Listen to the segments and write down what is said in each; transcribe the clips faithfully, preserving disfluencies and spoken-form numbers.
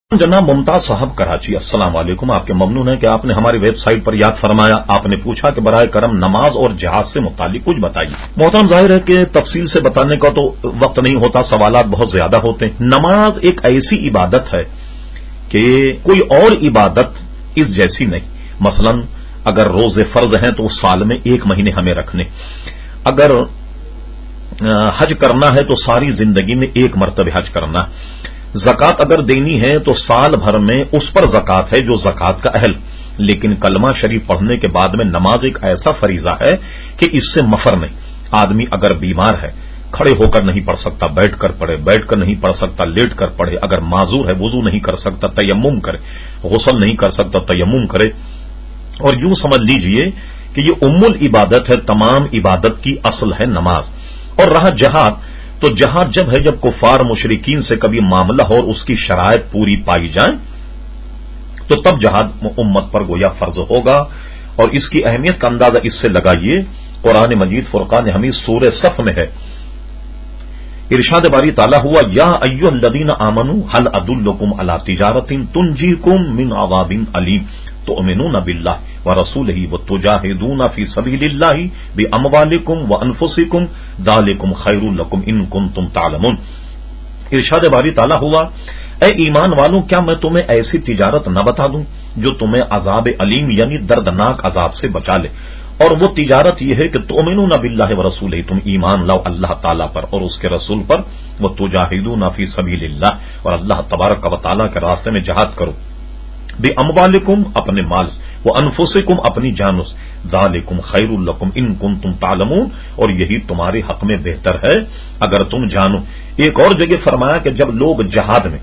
جناب ممتاز صاحب کراچی، السلام علیکم۔ آپ کے ممنون ہیں کہ آپ نے ہماری ویب سائٹ پر یاد فرمایا۔ آپ نے پوچھا کہ برائے کرم نماز اور جہاد سے متعلق کچھ بتائیے۔ محترم، ظاہر ہے کہ تفصیل سے بتانے کا تو وقت نہیں ہوتا، سوالات بہت زیادہ ہوتے ہیں۔ نماز ایک ایسی عبادت ہے کہ کوئی اور عبادت اس جیسی نہیں۔ مثلا اگر روزے فرض ہیں تو سال میں ایک مہینے ہمیں رکھنے، اگر حج کرنا ہے تو ساری زندگی میں ایک مرتبہ حج کرنا، زکوٰۃ اگر دینی ہے تو سال بھر میں اس پر زکوٰۃ ہے جو زکوٰۃ کا اہل۔ لیکن کلمہ شریف پڑھنے کے بعد میں نماز ایک ایسا فریضہ ہے کہ اس سے مفر نہیں۔ آدمی اگر بیمار ہے کھڑے ہو کر نہیں پڑھ سکتا، بیٹھ کر پڑھے، بیٹھ کر نہیں پڑھ سکتا لیٹ کر پڑھے، اگر معذور ہے وضو نہیں کر سکتا تیمم کرے، غسل نہیں کر سکتا تیمم کرے۔ اور یوں سمجھ لیجئے کہ یہ ام العبادت ہے، تمام عبادت کی اصل ہے نماز۔ اور رہا جہاد، تو جہاد جب ہے جب کفار مشرکین سے کبھی معاملہ ہو اور اس کی شرائط پوری پائی جائیں تو تب جہاد امت پر گویا فرض ہوگا۔ اور اس کی اہمیت کا اندازہ اس سے لگائیے، قرآن مجید فرقان حمید سورہ صف میں ہے، ارشاد باری تعالیٰ ہوا یا ایھا الذین آمنوا هل ادلکم علی تجارۃ تنجیکم من عذاب علیم تؤمنون باللہ ورسولہ وتجاہدون فی سبیل اللہ باموالکم وانفسکم ذالکم خیر لکم ان کنتم تعلمون۔ ارشاد باری تعالیٰ ہوا، اے ایمان والوں، کیا میں تمہیں ایسی تجارت نہ بتا دوں جو تمہیں عذاب علیم یعنی دردناک عذاب سے بچا لے؟ اور وہ تجارت یہ ہے کہ تؤمنون باللہ ورسولہ، تم ایمان لاؤ اللہ تعالیٰ پر اور اس کے رسول پر، وتجاہدون فی سبیل اللہ، اور اللہ تبارک و تعالیٰ کے راستے میں جہاد کرو، باموالکم اپنے مال، وانفسکم اپنی جانوں، ذالکم خیر لکم ان کنتم تعلمون، اور یہی تمہارے حق میں بہتر ہے اگر تم جانو۔ ایک اور جگہ فرمایا کہ جب لوگ جہاد میں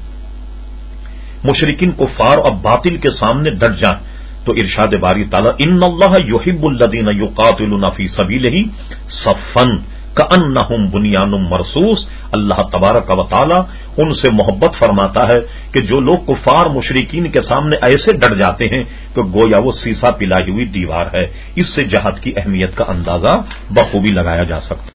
مشرکین کفار اور باطل کے سامنے ڈٹ جائیں تو ارشاد باری تعالیٰ ان اللہ یحب الذین یقاتلون فی سبیلہ صفا کأنہم بنیان مرصوص، اللہ تبارک و تعالیٰ ان سے محبت فرماتا ہے کہ جو لوگ کفار مشرکین کے سامنے ایسے ڈٹ جاتے ہیں کہ گویا وہ سیسا پلائی ہوئی دیوار ہے۔ اس سے جہاد کی اہمیت کا اندازہ بخوبی لگایا جا سکتا ہے۔